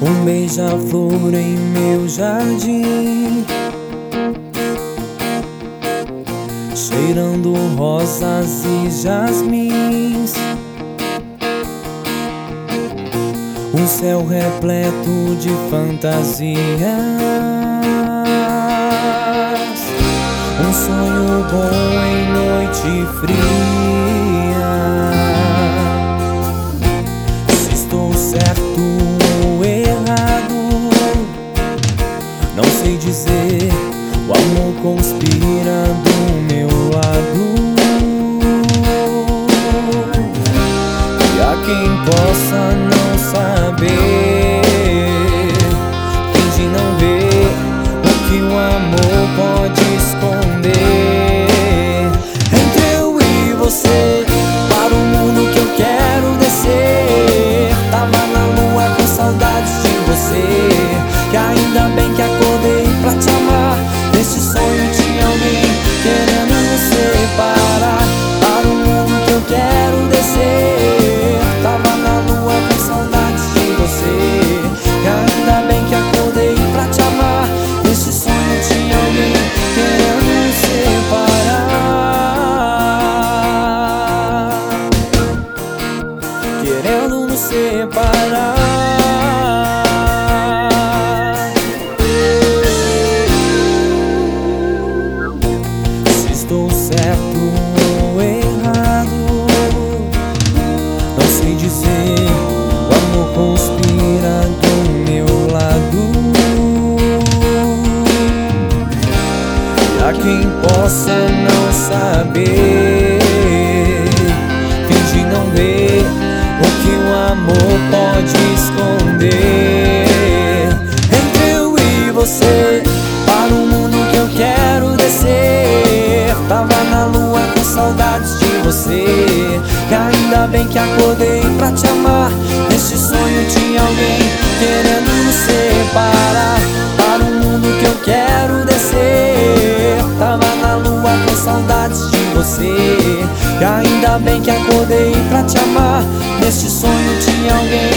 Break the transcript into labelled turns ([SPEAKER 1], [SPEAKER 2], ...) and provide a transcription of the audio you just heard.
[SPEAKER 1] Um beija-flor em meu jardim, cheirando rosas e jasmins. Um céu repleto de fantasias, um sonho bom em noite fria. Se estou certo ou errado, não sei dizer. O amor conspira do meu lado, e há quem possa não saber, finge não ver o que o amor pode esconder. Entre eu e você, para o mundo que eu quero descer. Tava na lua com saudades de você, que ainda bem que acordei pra te amar. Nesse sonho tinha alguém querendo nos separar. Para o mundo que eu quero descer. Tava na lua com saudades de você, que ainda bem que acordei pra te amar. Nesse sonho tinha alguém querendo nos separar, querendo nos separar. Estou certo ou errado, não sei dizer. O amor conspira do meu lado, e há quem possa não saber, finge não ver o que o amor pode esconder. Entre eu e você, para o mundo que eu quero descer. Tava na lua com saudades de você, que ainda bem que acordei pra te amar. Neste sonho tinha alguém querendo nos separar. Para o mundo que eu quero descer. Tava na lua com saudades de você, que ainda bem que acordei pra te amar. Neste sonho tinha alguém